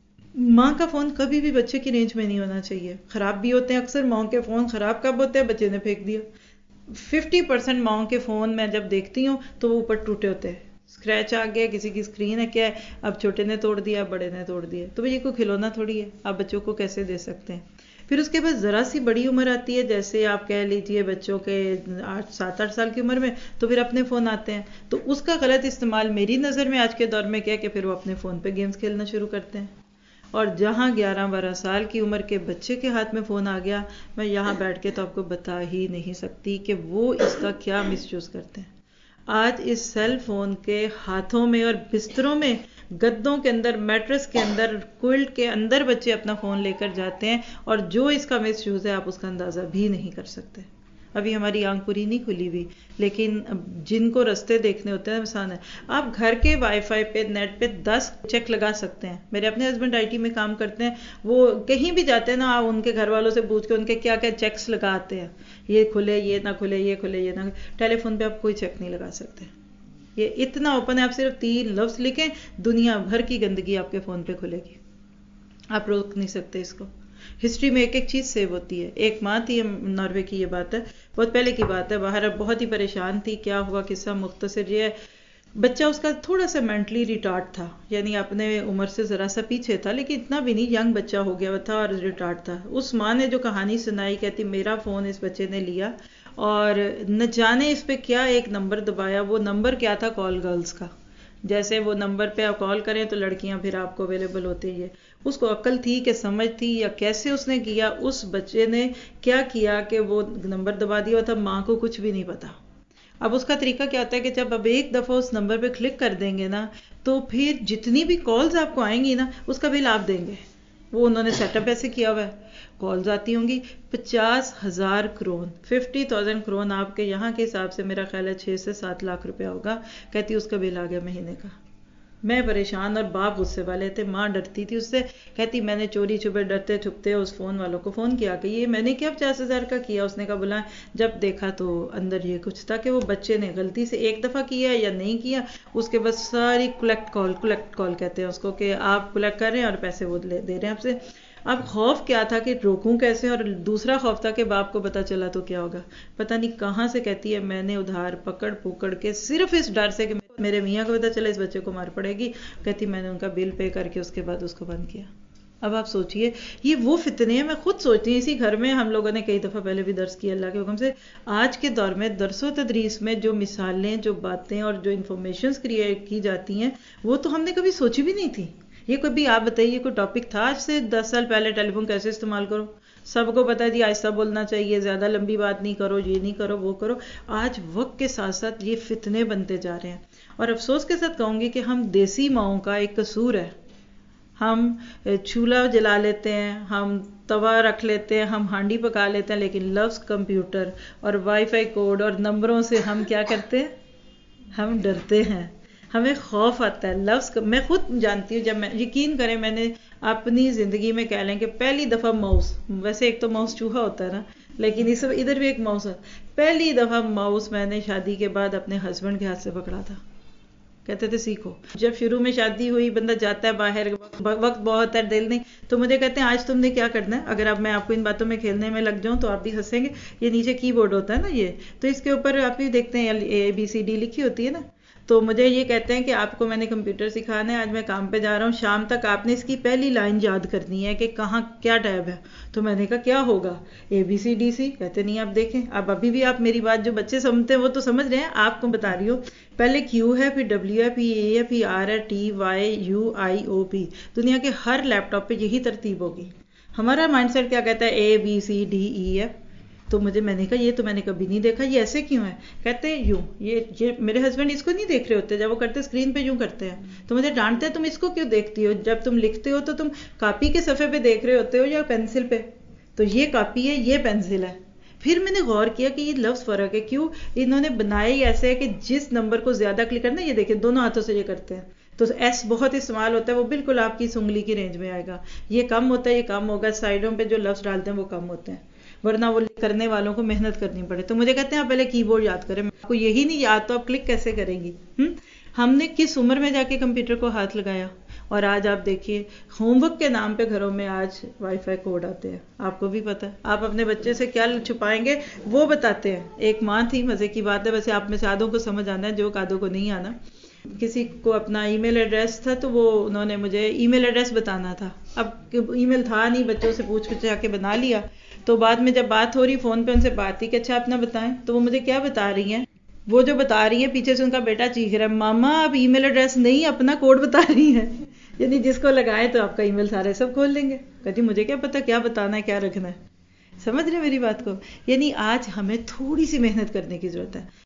ماں کا فون کبھی بھی بچے کی رینج میں نہیں ہونا چاہیے. خراب بھی ہوتے ہیں اکثر. ماؤں کے فون خراب کب ہوتے ہیں؟ بچے نے پھینک دیا. ففٹی پرسینٹ ماؤں کے فون میں جب دیکھتی ہوں تو وہ اوپر ٹوٹے ہوتے ہیں. اسکریچ آ گیا، کسی کی اسکرین ہے، کیا ہے، اب چھوٹے نے توڑ دیا، بڑے نے توڑ دیا. تو یہ کوئی کھلونا تھوڑی ہے، آپ بچوں کو کیسے دے سکتے ہیں؟ پھر اس کے بعد ذرا سی بڑی عمر آتی ہے، جیسے آپ کہہ لیجئے بچوں کے آٹھ سات آٹھ سال کی عمر میں، تو پھر اپنے فون آتے ہیں. تو اس کا غلط استعمال میری نظر میں آج کے دور میں کیا ہے کہ پھر وہ اپنے فون پہ گیمز کھیلنا شروع کرتے ہیں. اور جہاں گیارہ بارہ سال کی عمر کے بچے کے ہاتھ میں فون آ گیا، میں یہاں بیٹھ کے تو آپ کو بتا ہی نہیں سکتی کہ وہ اس کا کیا مس یوز کرتے ہیں. آج اس سیل فون کے ہاتھوں میں اور بستروں میں، گدوں کے اندر، میٹرس کے اندر، کوئلٹ کے اندر بچے اپنا فون لے کر جاتے ہیں، اور جو اس کا مس یوز ہے آپ اس کا اندازہ بھی نہیں کر سکتے. ابھی ہماری آنکھ پوری نہیں کھلی ہوئی، لیکن جن کو رستے دیکھنے ہوتے ہیں آسان ہے. آپ گھر کے وائی فائی پہ، نیٹ پہ دس چیک لگا سکتے ہیں. میرے اپنے ہسبینڈ آئی ٹی میں کام کرتے ہیں، وہ کہیں بھی جاتے ہیں نا، آپ ان کے گھر والوں سے پوچھ کے ان کے کیا کیا چیکس لگاتے ہیں. یہ کھلے، یہ نہ کھلے، یہ کھلے، یہ نہ کھلے. ٹیلی فون پہ آپ کوئی چیک نہیں لگا سکتے. یہ اتنا اوپن ہے، آپ صرف تین لفظ لکھیں، دنیا بھر کی گندگی آپ کے فون پہ کھلے گی. آپ روک نہیں سکتے اس کو. ہسٹری میں ایک ایک چیز سیو ہوتی ہے. ایک ماں تھی، ناروے کی یہ بات ہے، بہت پہلے کی بات ہے، باہر بہت ہی پریشان تھی. کیا ہوا قصہ مختصر یہ ہے، بچہ اس کا تھوڑا سا مینٹلی ریٹارڈ تھا، یعنی اپنے عمر سے ذرا سا پیچھے تھا، لیکن اتنا بھی نہیں، ینگ بچہ ہو گیا تھا اور ریٹارڈ تھا. اس ماں نے جو کہانی سنائی، کہتی میرا فون اس بچے نے لیا اور نہ جانے اس پہ کیا ایک نمبر دبایا. وہ نمبر کیا تھا؟ کال گرلز کا. جیسے وہ نمبر پہ آپ کال کریں تو لڑکیاں پھر آپ کو اویلیبل ہوتی ہے. اس کو عقل تھی کہ سمجھ تھی یا کیسے اس نے کیا، اس بچے نے کیا کیا کہ وہ نمبر دبا دیا تھا. ماں کو کچھ بھی نہیں پتا. اب اس کا طریقہ کیا ہوتا ہے کہ جب اب ایک دفعہ اس نمبر پہ کلک کر دیں گے نا، تو پھر جتنی بھی کالز آپ کو آئیں گی نا، اس کا بل آپ دیں گے. وہ انہوں نے سیٹ اپ ایسے کیا ہوا ہے. کالز آتی ہوں گی پچاس ہزار کرون، ففٹی تھاؤزینڈ کرون آپ کے یہاں کے حساب سے میرا خیال ہے چھ سے سات لاکھ روپیہ ہوگا. کہتی اس کا بل آ گیا مہینے کا. میں پریشان، اور باپ غصے والے تھے، ماں ڈرتی تھی اس سے. کہتی میں نے چوری چھپے ڈرتے چھپتے اس فون والوں کو فون کیا کہ یہ میں نے کیا پچاس ہزار کا کیا. اس نے کہا بلائیں. جب دیکھا تو اندر یہ کچھ تھا کہ وہ بچے نے غلطی سے ایک دفعہ کیا یا نہیں کیا، اس کے بعد ساری کلیکٹ کال، کلیکٹ کال کہتے ہیں اس کو، کہ آپ کلیکٹ کر رہے ہیں اور پیسے وہ دے رہے ہیں آپ سے. اب خوف کیا تھا کہ روکوں کیسے، اور دوسرا خوف تھا کہ باپ کو پتا چلا تو کیا ہوگا. پتہ نہیں کہاں سے کہتی ہے میں نے ادھار پکڑ پکڑ کے، صرف اس ڈر سے کہ میرے میاں کو پتا چلا اس بچے کو مار پڑے گی، کہتی میں نے ان کا بل پے کر کے اس کے بعد اس کو بند کیا. اب آپ سوچئے یہ وہ فتنے ہیں. میں خود سوچتی ہوں، اسی گھر میں ہم لوگوں نے کئی دفعہ پہلے بھی درس کیا اللہ کے حکم سے. آج کے دور میں درس و تدریس میں جو مثالیں، جو باتیں اور جو انفارمیشنز کریٹ کی جاتی ہیں، وہ تو ہم نے کبھی سوچی بھی نہیں تھی. یہ کوئی بھی آپ بتائیے کوئی ٹاپک تھا آج سے دس سال پہلے ٹیلی فون کیسے استعمال کرو؟ سب کو پتا ہے جی آہستہ بولنا چاہیے، زیادہ لمبی بات نہیں کرو، یہ نہیں کرو، وہ کرو. آج وقت کے ساتھ ساتھ یہ فتنے بنتے جا رہے ہیں. اور افسوس کے ساتھ کہوں گی کہ ہم دیسی ماؤں کا ایک قصور ہے. ہم چولہا جلا لیتے ہیں، ہم توا رکھ لیتے ہیں، ہم ہانڈی پکا لیتے ہیں، لیکن لفظ کمپیوٹر اور وائی فائی کوڈ اور نمبروں سے ہم کیا کرتے ہیں؟ ہم ڈرتے ہیں، ہمیں خوف آتا ہے. لفظ میں خود جانتی ہوں، جب میں یقین کریں میں نے اپنی زندگی میں کہہ لیں کہ پہلی دفعہ ماؤس، ویسے ایک تو ماؤس چوہا ہوتا ہے نا، لیکن اس ادھر بھی ایک ماؤس ہے. پہلی دفعہ ماؤس میں نے شادی کے بعد اپنے ہسبینڈ کے ہاتھ سے پکڑا تھا. کہتے تھے سیکھو. جب شروع میں شادی ہوئی، بندہ جاتا ہے باہر، وقت بہت ہے، دل نہیں، تو مجھے کہتے ہیں آج تم نے کیا کرنا ہے. اگر اب میں آپ کو ان باتوں میں کھیلنے میں لگ جاؤں تو آپ بھی ہنسیں گے. یہ نیچے کی بورڈ ہوتا ہے نا، یہ تو اس کے اوپر آپ بھی دیکھتے ہیں اے بی سی ڈی لکھی ہوتی ہے نا. تو مجھے یہ کہتے ہیں کہ آپ کو میں نے کمپیوٹر سکھانا ہے، آج میں کام پہ جا رہا ہوں، شام تک آپ نے اس کی پہلی لائن یاد کرنی ہے کہ کہاں کیا ٹیب ہے. تو میں نے کہا کیا ہوگا؟ A B C D C. کہتے نہیں آپ دیکھیں. اب ابھی بھی آپ میری بات جو بچے سمجھتے ہیں وہ تو سمجھ رہے ہیں، آپ کو بتا رہی ہوں. پہلے کیو ہے، پھر ڈبلیو ہے، پھر اے ہے، پھر آر ہے، T Y U I O P. دنیا کے ہر لیپ ٹاپ پہ یہی ترتیب ہوگی. ہمارا مائنڈ سیٹ کیا کہتا ہے؟ A B C D E F. تو مجھے میں نے کہا یہ تو میں نے کبھی نہیں دیکھا، یہ ایسے کیوں ہے؟ کہتے ہیں یوں. یہ یہ میرے ہسبینڈ اس کو نہیں دیکھ رہے ہوتے، جب وہ کرتے اسکرین پہ یوں کرتے ہیں. تو مجھے ڈانٹتے ہیں تم اس کو کیوں دیکھتی ہو؟ جب تم لکھتے ہو تو تم کاپی کے صفحے پہ دیکھ رہے ہوتے ہو یا پینسل پہ؟ تو یہ کاپی ہے، یہ پینسل ہے. پھر میں نے غور کیا کہ یہ لفظ فرق ہے، کیوں انہوں نے بنایا ہی ایسے ہے کہ جس نمبر کو زیادہ کلک کرنا، یہ دیکھیں دونوں ہاتھوں سے یہ کرتے ہیں، تو ایس بہت استعمال ہوتا ہے، وہ بالکل آپ کی انگلی کی رینج میں آئے گا. یہ کم ہوتا ہے، یہ کم ہوگا، سائڈوں پہ جو لفظ ڈالتے ہیں وہ کم ہوتے ہیں، ورنہ وہ کرنے والوں کو محنت کرنی پڑے. تو مجھے کہتے ہیں آپ پہلے کی بورڈ یاد کریں، آپ کو یہی نہیں یاد تو آپ کلک کیسے کریں گی؟ ہم نے کس عمر میں جا کے کمپیوٹر کو ہاتھ لگایا، اور آج آپ دیکھیے ہوم ورک کے نام پہ گھروں میں آج وائی فائی کوڈ آتے ہیں. آپ کو بھی پتا ہے، آپ اپنے بچے سے کیا چھپائیں گے وہ بتاتے ہیں. ایک ماں تھی، مزے کی بات ہے، ویسے آپ میں سے آدھوں کو سمجھ آنا ہے، جو آدھوں کو نہیں آنا. کسی کو اپنا ای میل ایڈریس تھا تو وہ انہوں نے مجھے ای میل ایڈریس بتانا تھا. اب ای میل تھا نہیں، بچوں سے پوچھ پوچھ جا کے بنا لیا. تو بعد میں جب بات ہو رہی فون پہ ان سے بات تھی کہ اچھا اپنا بتائیں، تو وہ مجھے کیا بتا رہی ہیں، وہ جو بتا رہی ہے پیچھے سے ان کا بیٹا چیخ رہا ہے، ماما اب ای میل ایڈریس نہیں اپنا کوڈ بتا رہی ہیں. یعنی جس کو لگائے تو آپ کا ای میل سارے سب کھول لیں گے. کہتی مجھے کیا پتا کیا بتانا ہے کیا رکھنا ہے. سمجھ رہے میری بات کو؟ یعنی آج ہمیں تھوڑی سی محنت کرنے کی ضرورت ہے.